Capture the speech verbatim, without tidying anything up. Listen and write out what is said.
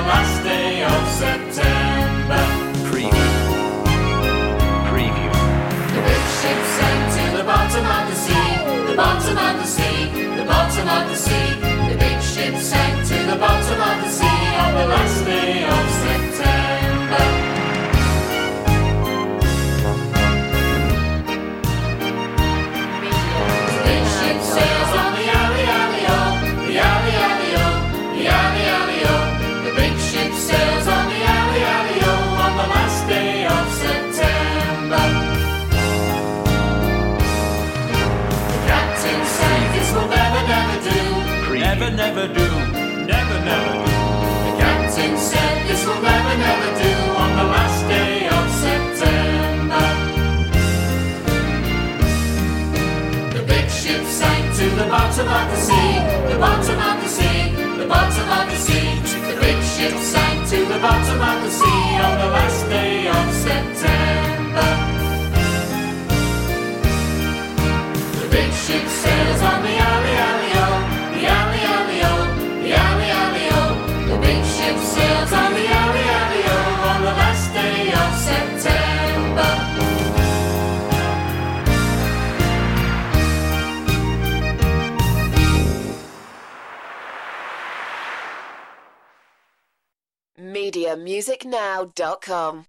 last day of September. Preview. Preview. The big ship sank to the bottom of the sea, the bottom of the sea, the bottom of the sea. The big ship sank to the bottom of the sea on the last day of September. The big ship sails on the alley, alley, oh, the alley, alley, oh, the alley, alley, oh. The big ship sails on the alley, alley, oh, on the last day of September. The captain said this will never, never do. Never, never do. Never, never do. The captain said this will never, never do on the last day of September. The big ship sank to the bottom of the sea, the bottom of the sea, the bottom of the sea. The big ship sank to the bottom of the sea on the last day of September. The big ship sails on the alley, alley, oh, the alley, alley, oh, the alley, alley, oh. The big ship sails on the alley, alley, oh, on the last day of September. media music now dot com